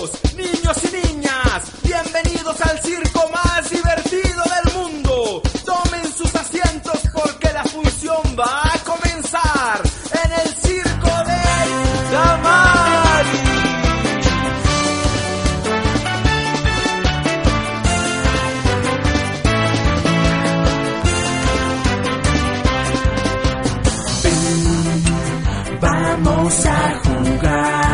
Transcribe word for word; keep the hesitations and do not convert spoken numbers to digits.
Caballeros, niños y niñas, bienvenidos al circo más divertido del mundo. Tomen sus asientos porque la función va a comenzar en el circo de Tamari. Vamos a jugar.